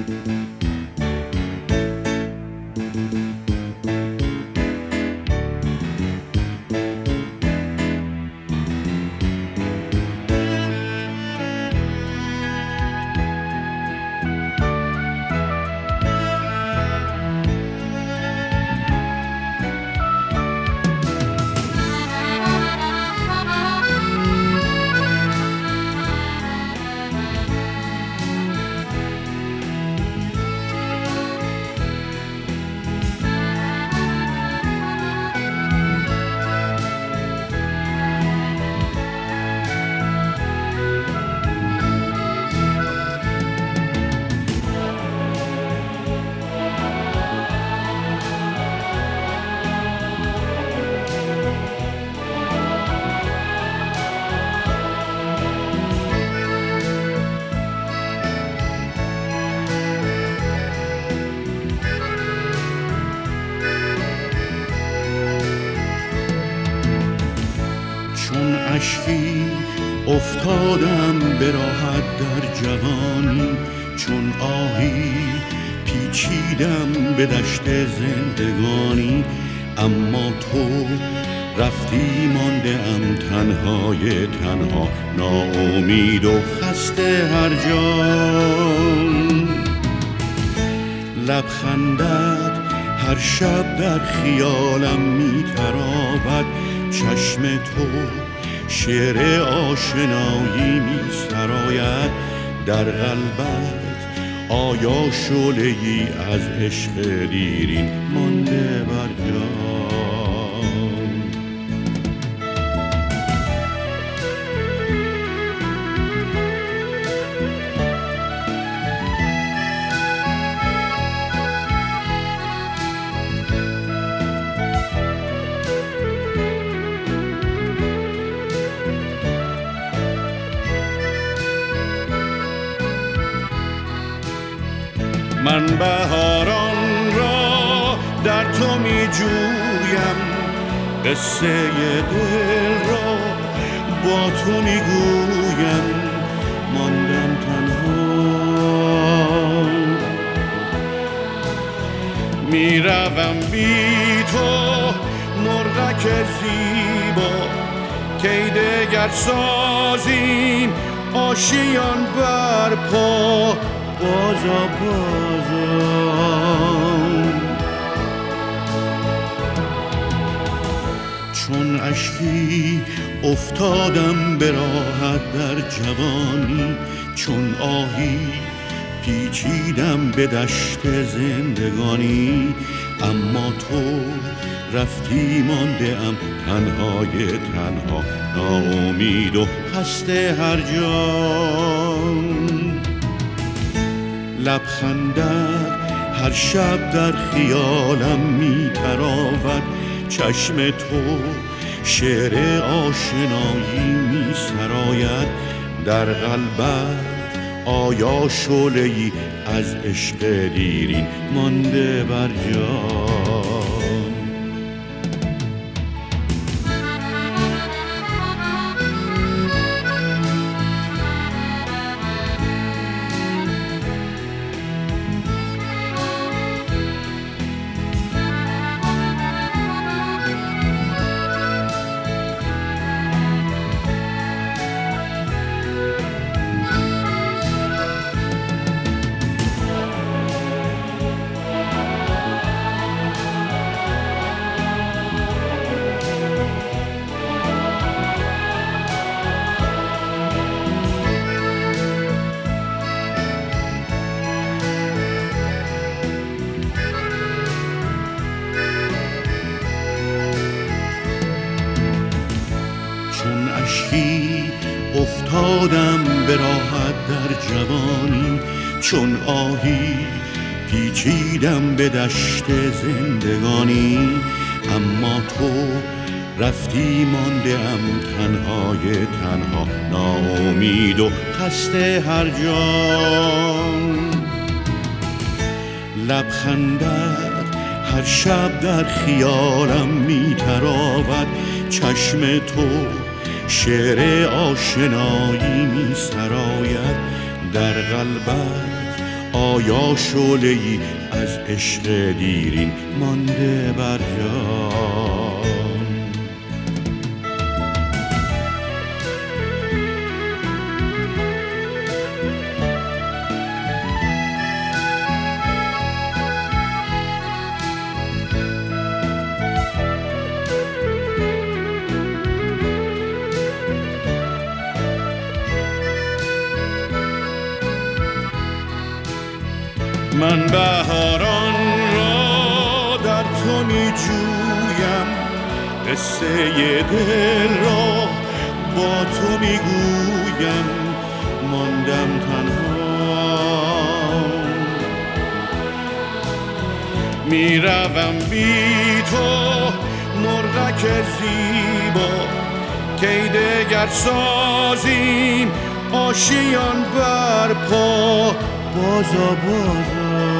چون اشکی افتادم به راحت در جوانی، چون آهی پیچیدم به دشت زندگانی. اما تو رفتی مانده‌ام تنهای تنها، ناامید و خسته هر جان. لبخندت هر شب در خیالم می‌تراود، چشم تو شعر آشنایی می‌سراید. در قلبت آیا شعله‌ای از عشق دیرین مانده بر جان؟ من بهاران را در تو می جویم، قصه دل را با تو می گویم. ماندم تنها می روم بی تو، مرغک زیبا کی دگر سازیم آشیان بر پا. بازا چون اشکی افتادم به راحت در جوانی، چون آهی پیچیدم به دشت زندگانی. اما تو رفتی مانده‌ام تنهای تنها، ناامید و خسته هر جان. لبخندت هر شب در خیالم می‌تراود، چشم تو شعر آشنایی می‌سراید. در قلبت آیا شعله‌ای از عشق دیرین مانده بر جان؟ چون اشکی افتادم به راحت در جوانی، چون آهی پیچیدم به دشت زندگانی. اما تو رفتی مانده‌ام تنهای تنها، ناامید و خسته هر جان. لبخندت هر شب در خیالم می‌تراود، چشم تو شعر آشنایی می‌سراید. در قلبت آیا شعله‌ای از عشق دیرین مانده بر جان؟ من بهاران را در تو می جویم، قصه دل را با تو می گویم، ماندم تنها می روم بی تو مرغک زیبا، کی دگر سازیم آشیان بر پا، بازا بازا